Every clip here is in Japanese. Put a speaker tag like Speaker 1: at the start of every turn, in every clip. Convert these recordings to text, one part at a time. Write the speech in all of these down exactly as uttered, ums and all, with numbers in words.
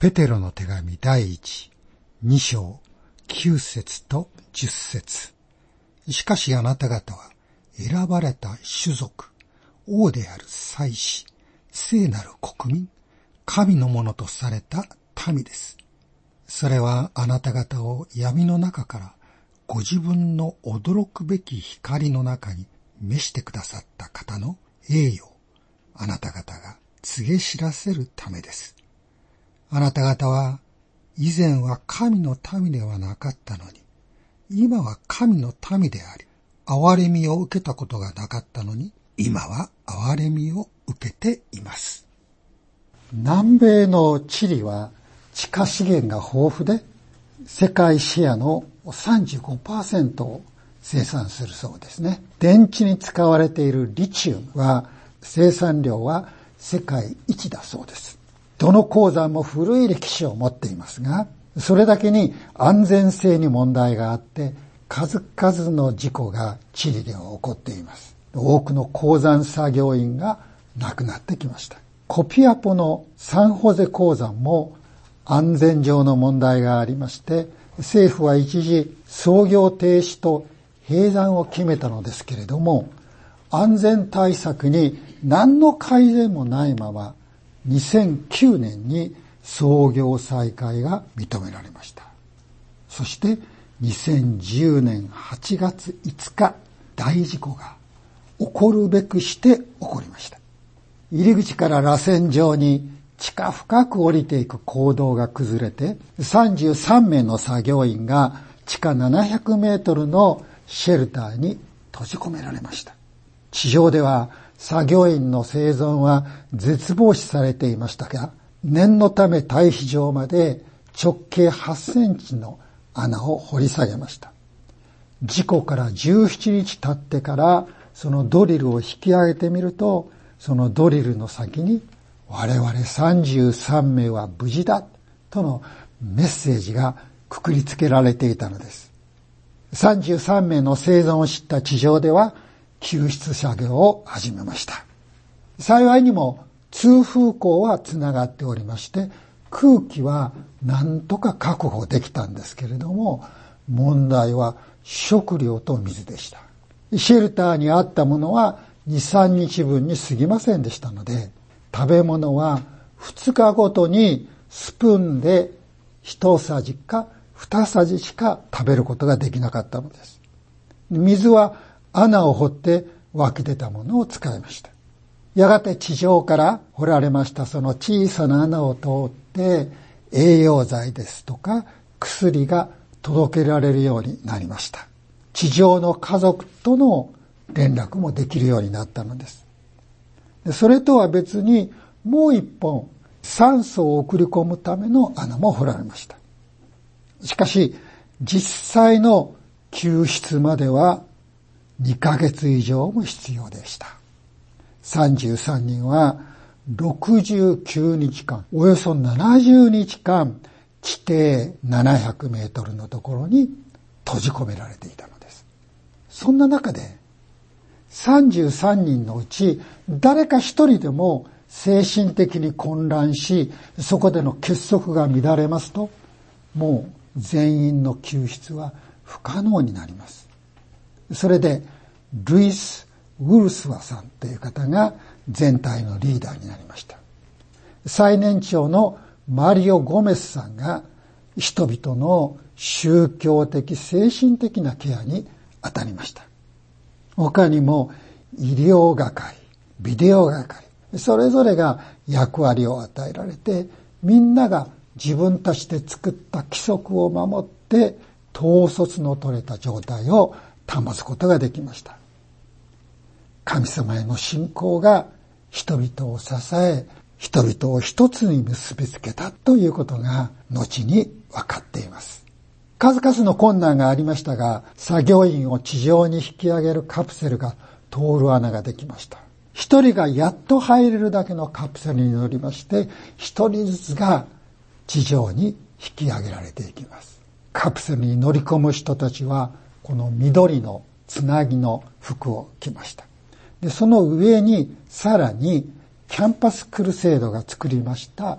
Speaker 1: ペテロの手紙第一、二章、九節と十節。しかしあなた方は選ばれた種族、王である祭司、聖なる国民、神のものとされた民です。それはあなた方を闇の中からご自分の驚くべき光の中に召してくださった方の栄誉をあなた方が告げ知らせるためです。あなた方は以前は神の民ではなかったのに、今は神の民であり、憐れみを受けたことがなかったのに、今は憐れみを受けています。
Speaker 2: 南米のチリは地下資源が豊富で、世界シェアの さんじゅうごパーセント を生産するそうですね。電池に使われているリチウムは生産量は世界一だそうです。どの鉱山も古い歴史を持っていますが、それだけに安全性に問題があって、数々の事故がチリでは起こっています。多くの鉱山作業員が亡くなってきました。コピアポのサンホゼ鉱山も安全上の問題がありまして、政府は一時操業停止と閉山を決めたのですけれども、安全対策に何の改善もないまま、にせんきゅうねんに操業再開が認められました。そしてにせんじゅうねんはちがついつか、大事故が起こるべくして起こりました。入り口から螺旋状に地下深く降りていく坑道が崩れて、さんじゅうさんめいの作業員が地下ななひゃくメートルのシェルターに閉じ込められました。地上では作業員の生存は絶望視されていましたが、念のため退避場まで直径はちセンチの穴を掘り下げました。事故からじゅうななにち経ってからそのドリルを引き上げてみると、そのドリルの先に我々さんじゅうさんめいは無事だとのメッセージがくくりつけられていたのです。さんじゅうさんめいの生存を知った地上では救出作業を始めました。幸いにも通風口はつながっておりまして、空気は何とか確保できたんですけれども、問題は食料と水でした。シェルターにあったものはに、さんにちぶんに過ぎませんでしたので、食べ物はふつかごとにスプーンでひとさじかにさじしか食べることができなかったのです。水は穴を掘って湧き出たものを使いました。やがて地上から掘られましたその小さな穴を通って栄養剤ですとか薬が届けられるようになりました。地上の家族との連絡もできるようになったのです。それとは別にもう一本酸素を送り込むための穴も掘られました。しかし実際の救出まではにかげつ以上も必要でした。さんじゅうさんにんはろくじゅうきゅうにちかん、およそななじゅうにちかん、地底ななひゃくメートルのところに閉じ込められていたのです。そんな中でさんじゅうさんにんのうち誰か一人でも精神的に混乱し、そこでの結束が乱れますと、もう全員の救出は不可能になります。それでルイス・ウルスワさんという方が全体のリーダーになりました。最年長のマリオ・ゴメスさんが人々の宗教的精神的なケアに当たりました。他にも医療係、ビデオ係、それぞれが役割を与えられて、みんなが自分たちで作った規則を守って統率の取れた状態を保つことができました。神様への信仰が人々を支え、人々を一つに結びつけたということが後に分かっています。数々の困難がありましたが、作業員を地上に引き上げるカプセルが通る穴ができました。一人がやっと入れるだけのカプセルに乗りまして、一人ずつが地上に引き上げられていきます。カプセルに乗り込む人たちはこの緑のつなぎの服を着ました。で、その上にさらにキャンパスクルセイドが作りました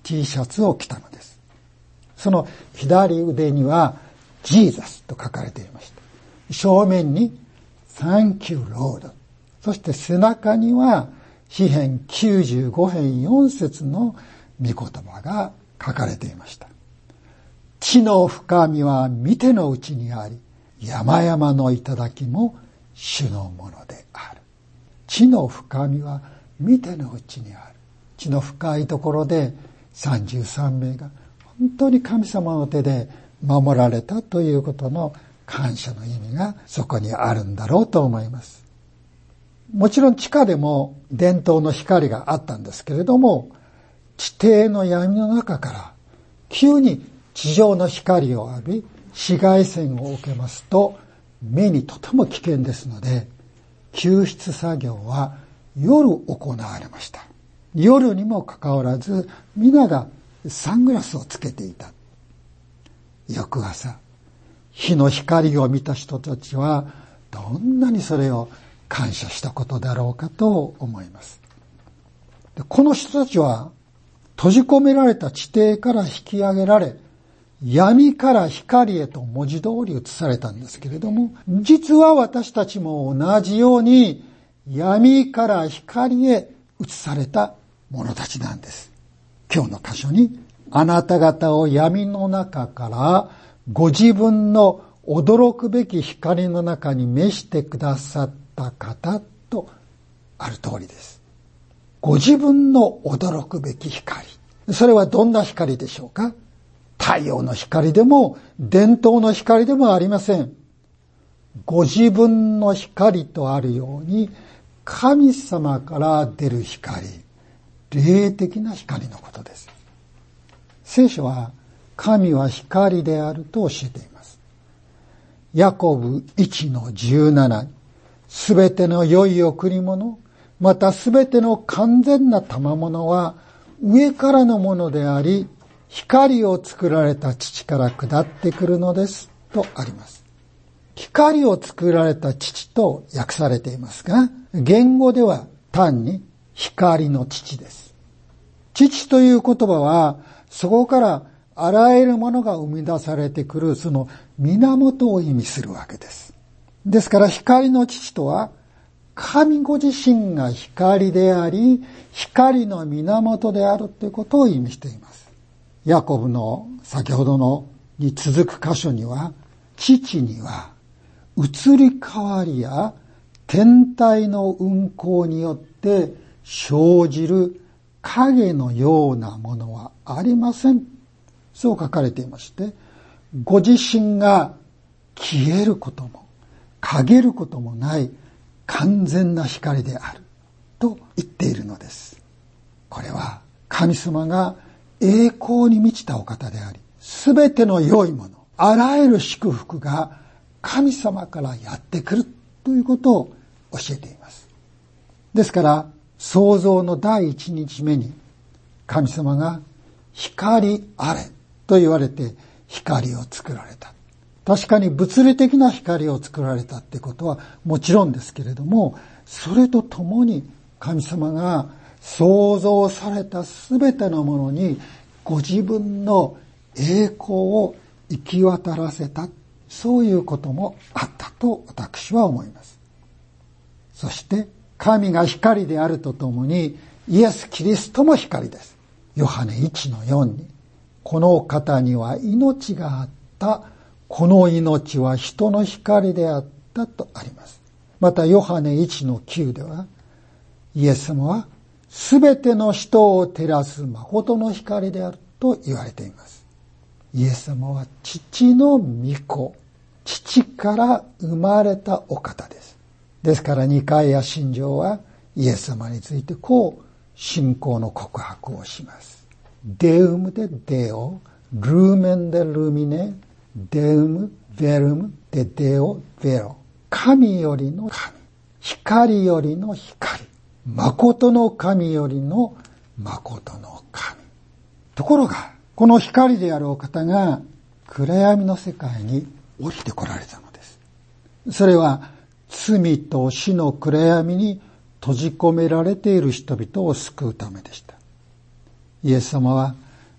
Speaker 2: T シャツを着たのです。その左腕にはジーザスと書かれていました。正面に Thank you Lord。そして背中には詩編きゅうじゅうご編よん節の御言葉が書かれていました。地の深みは見てのうちにあり、山々の頂も主のものである。地の深みは見てのうちにある。地の深いところでさんじゅうさんめいが本当に神様の手で守られたということの感謝の意味がそこにあるんだろうと思います。もちろん地下でも伝統の光があったんですけれども、地底の闇の中から急に地上の光を浴び、紫外線を受けますと目にとても危険ですので、救出作業は夜行われました。夜にもかかわらず皆がサングラスをつけていた。翌朝、日の光を見た人たちはどんなにそれを感謝したことだろうかと思います。で、この人たちは閉じ込められた地底から引き上げられ、闇から光へと文字通り移されたんですけれども、実は私たちも同じように闇から光へ移された者たちなんです。今日の箇所に、あなた方を闇の中からご自分の驚くべき光の中に召してくださった方とある通りです。ご自分の驚くべき光。それはどんな光でしょうか？太陽の光でも伝統の光でもありません。ご自分の光とあるように神様から出る光、霊的な光のことです。聖書は神は光であると教えています。ヤコブいちのじゅうなな、すべての良い贈り物、またすべての完全な賜物は上からのものであり、光を作られた父から下ってくるのですとあります。光を作られた父と訳されていますが、言語では単に光の父です。父という言葉は、そこからあらゆるものが生み出されてくるその源を意味するわけです。ですから光の父とは、神ご自身が光であり、光の源であるということを意味しています。ヤコブの先ほどのに続く箇所には、父には移り変わりや天体の運行によって生じる影のようなものはありません。そう書かれていまして、ご自身が消えることも陰ることもない完全な光であると言っているのです。これは神様が栄光に満ちたお方であり、すべての良いもの、あらゆる祝福が神様からやってくるということを教えています。ですから創造の第一日目に神様が光あれと言われて光を作られた。確かに物理的な光を作られたってことはもちろんですけれども、それとともに神様が創造されたすべてのものにご自分の栄光を行き渡らせた、そういうこともあったと私は思います。そして神が光であるとともにイエス・キリストも光です。ヨハネいちのよんに、この方には命があった、この命は人の光であったとあります。またヨハネいちのきゅうでは、イエス様はすべての人を照らす誠の光であると言われています。イエス様は父の御子、父から生まれたお方です。ですからニカイア信条はイエス様についてこう信仰の告白をします。デウムでデオ、ルーメンでルミネ、デウム、ベルム、でデオ、ベロ。神よりの神、光よりの光、誠の神よりの誠の神。ところが、この光であるお方が暗闇の世界に降りてこられたのです。それは罪と死の暗闇に閉じ込められている人々を救うためでした。イエス様は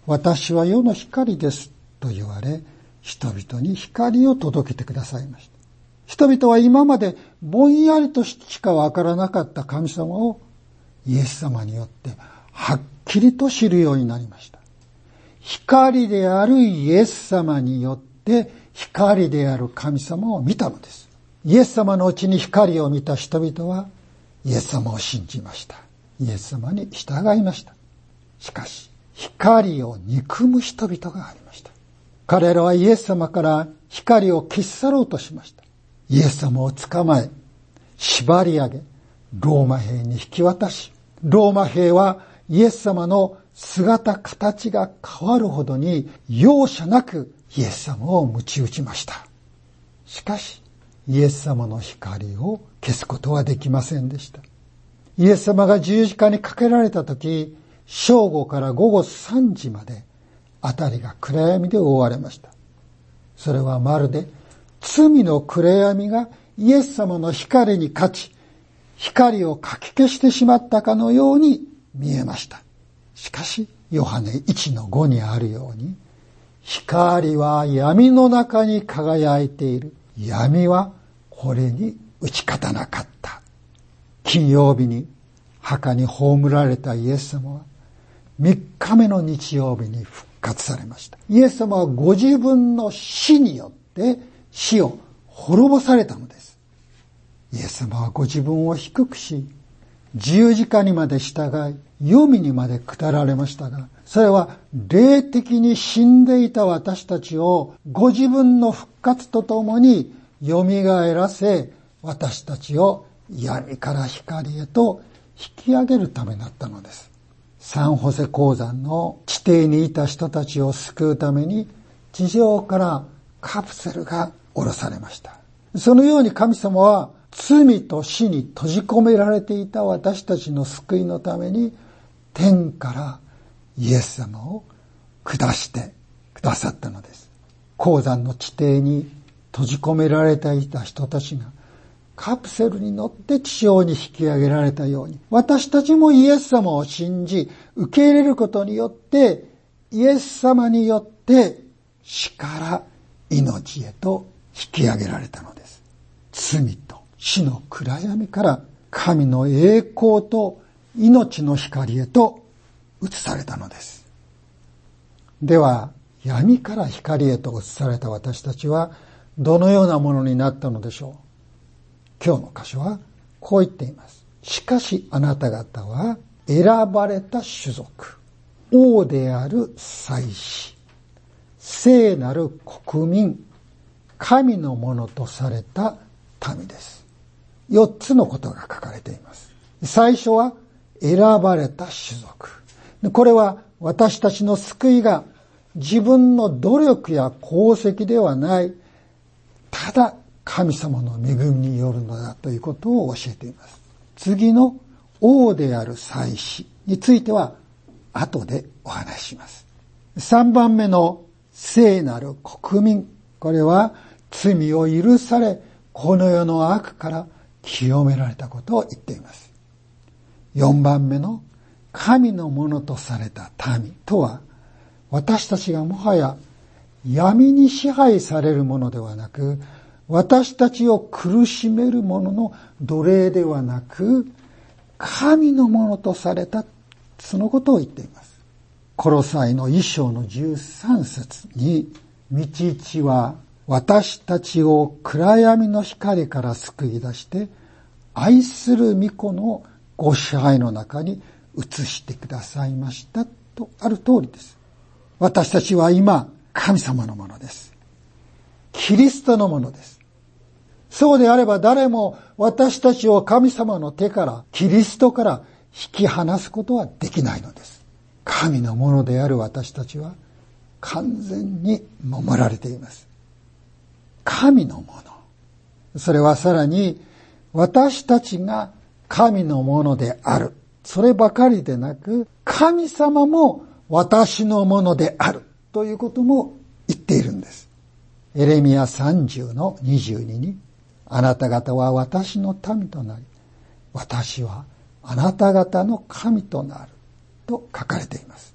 Speaker 2: 私は世の光ですと言われ、人々に光を届けてくださいました。人々は今までぼんやりとしかわからなかった神様をイエス様によってはっきりと知るようになりました。光であるイエス様によって光である神様を見たのです。イエス様のうちに光を見た人々はイエス様を信じました。イエス様に従いました。しかし光を憎む人々がありました。彼らはイエス様から光を消し去ろうとしました。イエス様を捕まえ、縛り上げ、ローマ兵に引き渡し、ローマ兵はイエス様の姿形が変わるほどに容赦なくイエス様を鞭打ちました。しかしイエス様の光を消すことはできませんでした。イエス様が十字架にかけられた時、正午から午後さんじまで辺りが暗闇で覆われました。それはまるで罪の暗闇がイエス様の光に勝ち、光をかき消してしまったかのように見えました。しかしヨハネいちのごにあるように、光は闇の中に輝いている。闇はこれに打ち勝たなかった。金曜日に墓に葬られたイエス様はみっかめの日曜日に復活されました。イエス様はご自分の死によって死を滅ぼされたのです。イエス様はご自分を低くし、十字架にまで従い、黄泉にまで下られましたが、それは霊的に死んでいた私たちをご自分の復活とともに蘇らせ、私たちを闇から光へと引き上げるためだったのです。サンホセ鉱山の地底にいた人たちを救うために地上からカプセルが下ろされました。そのように神様は罪と死に閉じ込められていた私たちの救いのために天からイエス様を下してくださったのです。鉱山の地底に閉じ込められていた人たちがカプセルに乗って地上に引き上げられたように、私たちもイエス様を信じ受け入れることによってイエス様によって死から命へと引き上げられたのです。罪と死の暗闇から神の栄光と命の光へと移されたのです。では闇から光へと移された私たちはどのようなものになったのでしょう。今日の箇所はこう言っています。しかしあなた方は選ばれた種族、王である祭司、聖なる国民、神のものとされた民です。四つのことが書かれています。最初は選ばれた種族。これは私たちの救いが自分の努力や功績ではない、ただ神様の恵みによるのだということを教えています。次の王である祭司については後でお話しします。三番目の聖なる国民、これは罪を許されこの世の悪から清められたことを言っています。四番目の神のものとされた民とは、私たちがもはや闇に支配されるものではなく、私たちを苦しめるものの奴隷ではなく、神のものとされた、そのことを言っています。コロサイの一章の十三節に、道一は私たちを暗闇の光から救い出して、愛する御子のご支配の中に移してくださいましたとある通りです。私たちは今、神様のものです。キリストのものです。そうであれば誰も私たちを神様の手から、キリストから引き離すことはできないのです。神のものである私たちは完全に守られています。神のもの。それはさらに私たちが神のものである。そればかりでなく、神様も私のものであるということも言っているんです。エレミヤさんじゅうのにじゅうにに、あなた方は私の民となり、私はあなた方の神となると書かれています。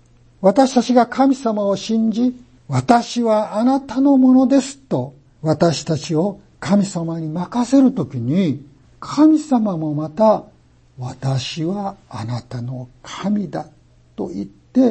Speaker 2: 私たちが神様を信じ、私はあなたのものですと、私たちを神様に任せるときに、神様もまた、私はあなたの神だと言って、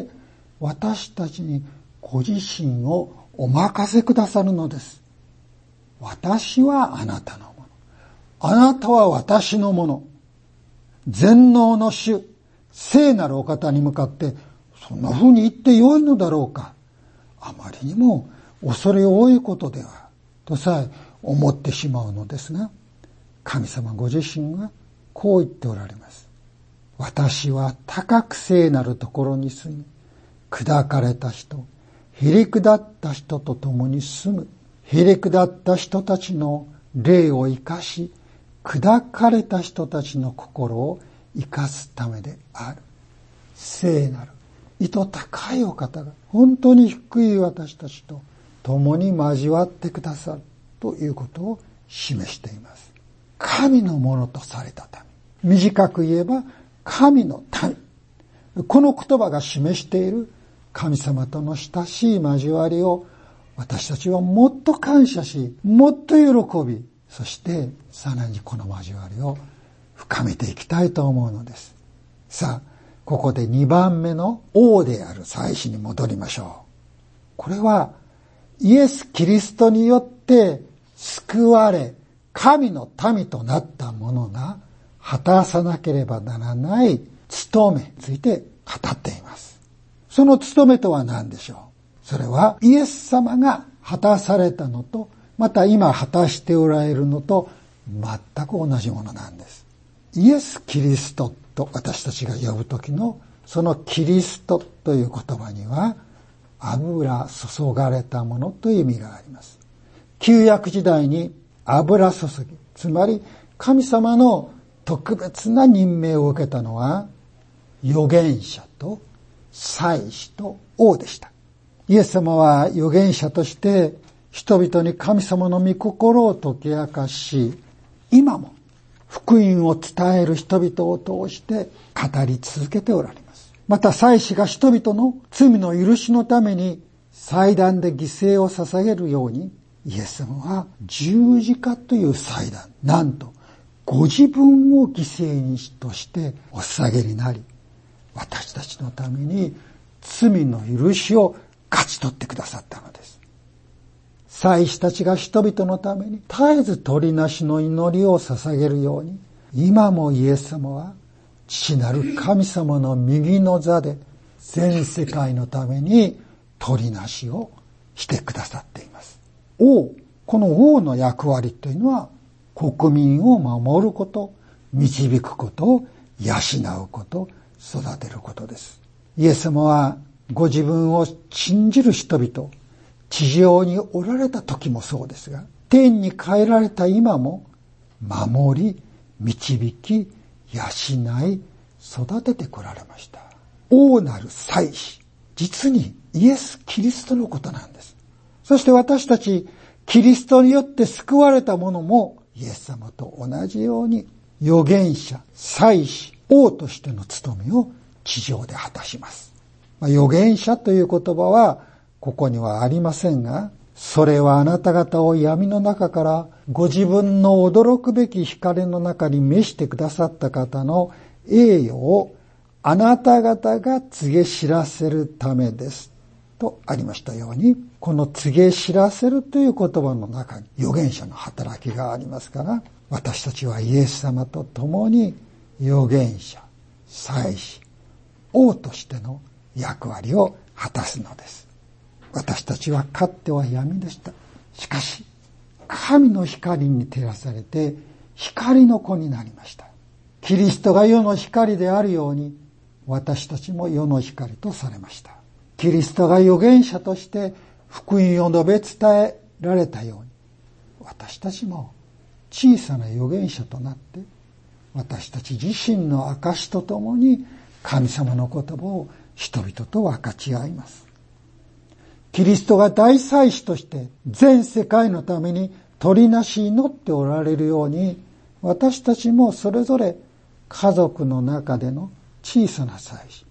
Speaker 2: 私たちにご自身をお任せくださるのです。私はあなたのもの。あなたは私のもの。全能の主、聖なるお方に向かって、そんな風に言ってよいのだろうか。あまりにも恐れ多いことでは、とさえ思ってしまうのですが、神様ご自身はこう言っておられます。私は高く聖なるところに住み、砕かれた人、へりくだった人と共に住む。へりくだった人たちの霊を生かし、砕かれた人たちの心を生かすためである。聖なる、意図高いお方が本当に低い私たちと共に交わってくださるということを示しています。神のものとされた民。短く言えば神の民。この言葉が示している神様との親しい交わりを私たちはもっと感謝し、もっと喜び、そしてさらにこの交わりを深めていきたいと思うのです。さあ、ここでにばんめの王である祭司に戻りましょう。これはイエス・キリストによって救われ、神の民となった者が果たさなければならない務めについて語っています。その務めとは何でしょう。それはイエス様が果たされたのと、また今果たしておられるのと全く同じものなんです。イエス・キリストと私たちが呼ぶときのそのキリストという言葉には油注がれたものという意味があります。旧約時代に油注ぎ、つまり神様の特別な任命を受けたのは預言者と祭司と王でした。イエス様は預言者として人々に神様の御心を解き明かし、今も福音を伝える人々を通して語り続けておられます。また祭司が人々の罪の許しのために祭壇で犠牲を捧げるように、イエス様は十字架という祭壇、なんとご自分を犠牲にとしてお捧げになり、私たちのために罪の許しを勝ち取ってくださったのです。祭司たちが人々のために絶えず取りなしの祈りを捧げるように、今もイエス様は父なる神様の右の座で全世界のために取りなしをしてくださっています。王、この王の役割というのは国民を守ること、導くこと、養うこと、育てることです。イエス様はご自分を信じる人々、地上におられた時もそうですが、天に帰られた今も守り、導き、養い、育ててこられました。王なる祭司、実にイエス・キリストのことなんです。そして私たちキリストによって救われた者もイエス様と同じように預言者、祭司、王としての務めを地上で果たします。まあ、預言者という言葉はここにはありませんが、それはあなた方を闇の中からご自分の驚くべき光の中に召してくださった方の栄誉をあなた方が告げ知らせるためですとありましたように、この告げ知らせるという言葉の中に預言者の働きがありますから、私たちはイエス様と共に預言者、祭司、王としての役割を果たすのです。私たちはかつては闇でした。しかし神の光に照らされて光の子になりました。キリストが世の光であるように、私たちも世の光とされました。キリストが預言者として福音を述べ伝えられたように、私たちも小さな預言者となって、私たち自身の証とともに神様の言葉を人々と分かち合います。キリストが大祭司として全世界のために取りなし祈っておられるように、私たちもそれぞれ家族の中での小さな祭司、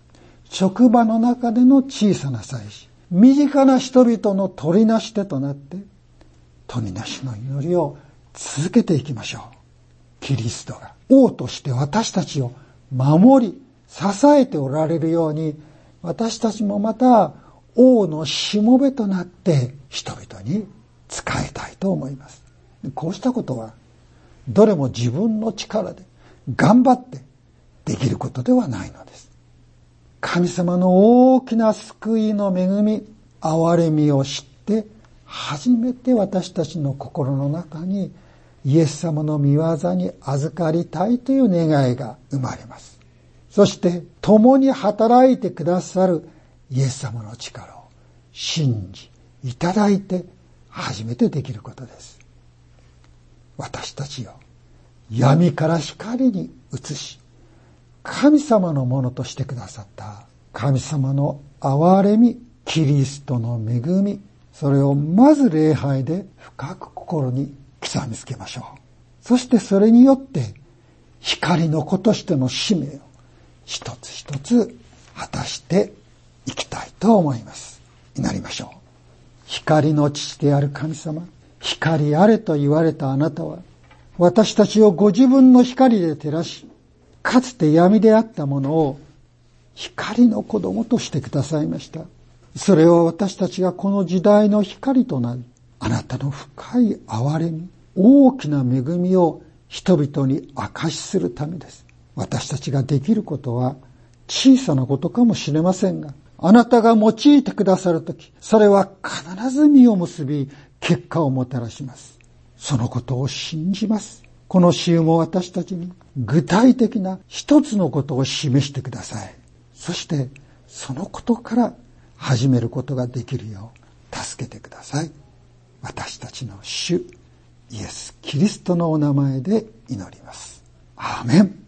Speaker 2: 職場の中での小さな祭司、身近な人々の取りなし手となって、取りなしの祈りを続けていきましょう。キリストが王として私たちを守り、支えておられるように、私たちもまた王のしもべとなって人々に仕えたいと思います。こうしたことはどれも自分の力で頑張ってできることではないのです。神様の大きな救いの恵み、憐れみを知って初めて私たちの心の中にイエス様の御業に預かりたいという願いが生まれます。そして共に働いてくださるイエス様の力を信じいただいて初めてできることです。私たちを闇から光に移し、神様のものとしてくださった神様の憐れみ、キリストの恵み、それをまず礼拝で深く心に刻みつけましょう。そしてそれによって光の子としての使命を一つ一つ果たしていきたいと思います。祈りましょう。光の父である神様、光あれと言われたあなたは、私たちをご自分の光で照らし、かつて闇であったものを光の子供としてくださいました。それを私たちがこの時代の光となり、あなたの深い憐れみ、大きな恵みを人々に証しするためです。私たちができることは小さなことかもしれませんが、あなたが用いてくださるとき、それは必ず実を結び、結果をもたらします。そのことを信じます。この週も私たちに具体的な一つのことを示してください。そしてそのことから始めることができるよう助けてください。私たちの主イエス・キリストのお名前で祈ります。アーメン。